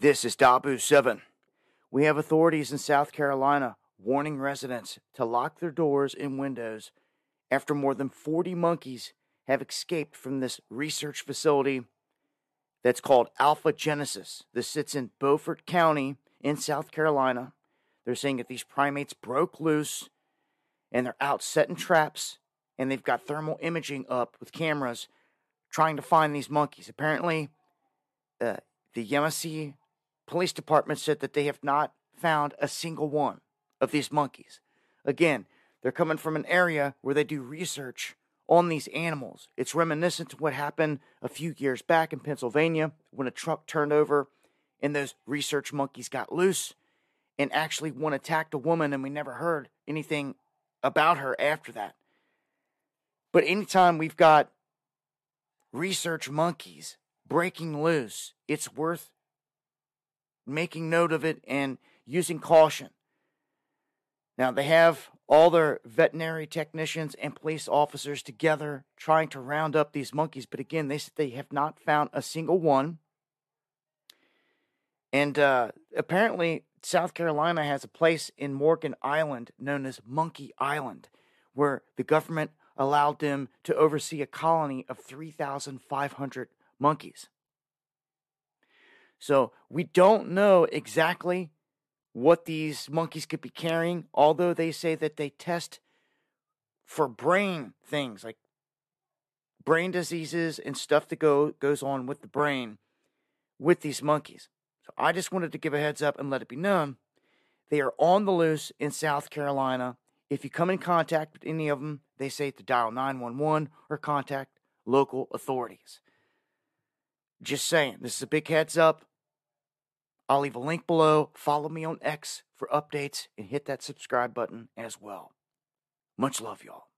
This is Dabu 7. We have authorities in South Carolina warning residents to lock their doors and windows after more than 40 monkeys have escaped from this research facility that's called Alpha Genesis. This sits in Beaufort County in South Carolina. They're saying that these primates broke loose and they're out setting traps, and they've got thermal imaging up with cameras trying to find these monkeys. Apparently, the Yemassee Police Department said that they have not found a single one of these monkeys. Again, they're coming from an area where they do research on these animals. It's reminiscent to what happened a few years back in Pennsylvania when a truck turned over and those research monkeys got loose, and actually one attacked a woman, and we never heard anything about her after that. But anytime we've got research monkeys breaking loose, it's worth making note of it and using caution. Now, they have all their veterinary technicians and police officers together trying to round up these monkeys. But again, they said they have not found a single one. And apparently, South Carolina has a place in Morgan Island known as Monkey Island, where the government allowed them to oversee a colony of 3,500 monkeys. So we don't know exactly what these monkeys could be carrying, although they say that they test for brain things, like brain diseases and stuff that goes on with the brain with these monkeys. So I just wanted to give a heads up and let it be known. They are on the loose in South Carolina. If you come in contact with any of them, they say to dial 911 or contact local authorities. Just saying, this is a big heads up. I'll leave a link below. Follow me on X for updates and hit that subscribe button as well. Much love, y'all.